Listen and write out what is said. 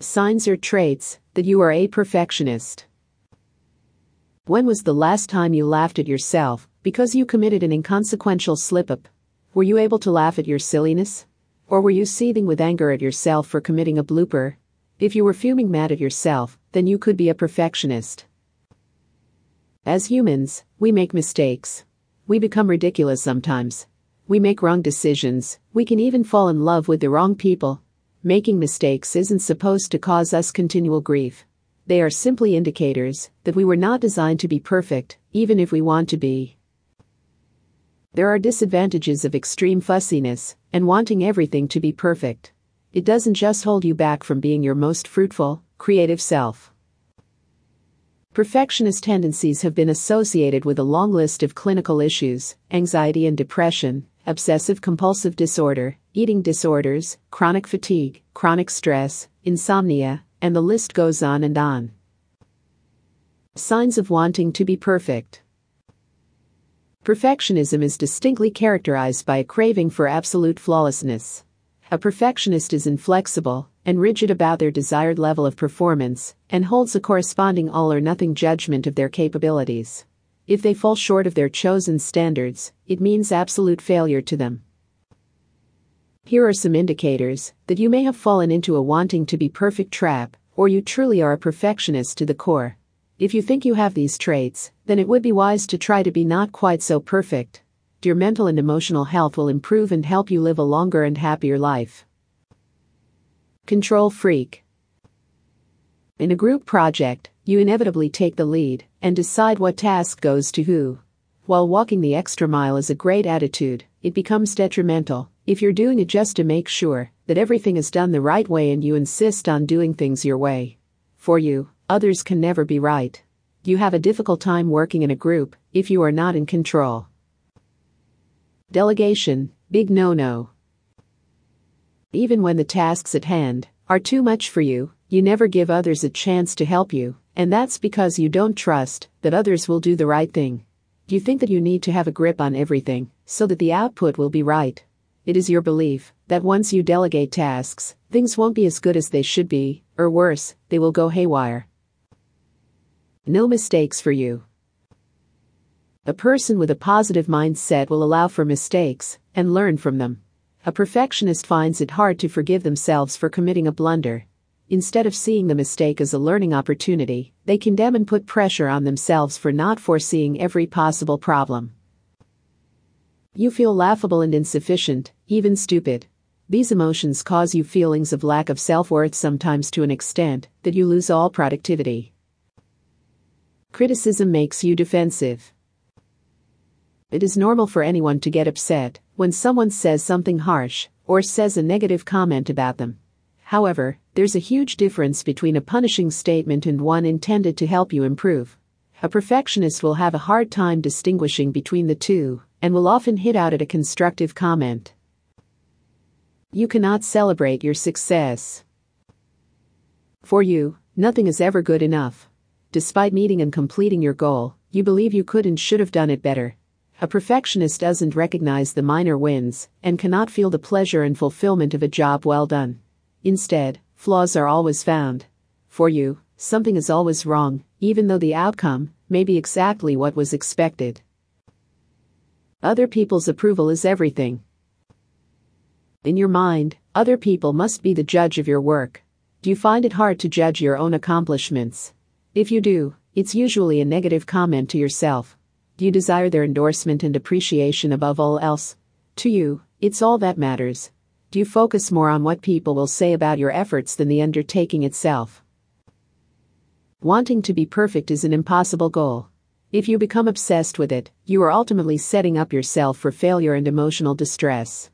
Signs or traits that you are a perfectionist. When was the last time you laughed at yourself because you committed an inconsequential slip-up? Were you able to laugh at your silliness? Or were you seething with anger at yourself for committing a blooper? If you were fuming mad at yourself, then you could be a perfectionist. As humans, we make mistakes. We become ridiculous sometimes. We make wrong decisions. We can even fall in love with the wrong people. Making mistakes isn't supposed to cause us continual grief. They are simply indicators that we were not designed to be perfect, even if we want to be. There are disadvantages of extreme fussiness and wanting everything to be perfect. It doesn't just hold you back from being your most fruitful, creative self. Perfectionist tendencies have been associated with a long list of clinical issues: anxiety and depression, obsessive-compulsive disorder, eating disorders, chronic fatigue, chronic stress, insomnia, and the list goes on and on. Signs of wanting to be perfect. Perfectionism is distinctly characterized by a craving for absolute flawlessness. A perfectionist is inflexible and rigid about their desired level of performance and holds a corresponding all-or-nothing judgment of their capabilities. If they fall short of their chosen standards, it means absolute failure to them. Here are some indicators that you may have fallen into a wanting to be perfect trap, or you truly are a perfectionist to the core. If you think you have these traits, then it would be wise to try to be not quite so perfect. Your mental and emotional health will improve and help you live a longer and happier life. Control freak. In a group project, you inevitably take the lead and decide what task goes to who. While walking the extra mile is a great attitude, it becomes detrimental if you're doing it just to make sure that everything is done the right way and you insist on doing things your way. For you, others can never be right. You have a difficult time working in a group if you are not in control. Delegation, big no-no. Even when the tasks at hand are too much for you, you never give others a chance to help you, and that's because you don't trust that others will do the right thing. You think that you need to have a grip on everything so that the output will be right. It is your belief that once you delegate tasks, things won't be as good as they should be, or worse, they will go haywire. No mistakes for you. A person with a positive mindset will allow for mistakes and learn from them. A perfectionist finds it hard to forgive themselves for committing a blunder. Instead of seeing the mistake as a learning opportunity, they condemn and put pressure on themselves for not foreseeing every possible problem. You feel laughable and insufficient, even stupid. These emotions cause you feelings of lack of self-worth, sometimes to an extent that you lose all productivity. Criticism makes you defensive. It is normal for anyone to get upset when someone says something harsh or says a negative comment about them. However, there's a huge difference between a punishing statement and one intended to help you improve. A perfectionist will have a hard time distinguishing between the two and will often hit out at a constructive comment. You cannot celebrate your success. For you, nothing is ever good enough. Despite meeting and completing your goal, you believe you could and should have done it better. A perfectionist doesn't recognize the minor wins and cannot feel the pleasure and fulfillment of a job well done. Instead, flaws are always found. For you, something is always wrong, even though the outcome may be exactly what was expected. Other people's approval is everything. In your mind, other people must be the judge of your work. Do you find it hard to judge your own accomplishments? If you do, it's usually a negative comment to yourself. Do you desire their endorsement and appreciation above all else? To you, it's all that matters. Do you focus more on what people will say about your efforts than the undertaking itself? Wanting to be perfect is an impossible goal. If you become obsessed with it, you are ultimately setting up yourself for failure and emotional distress.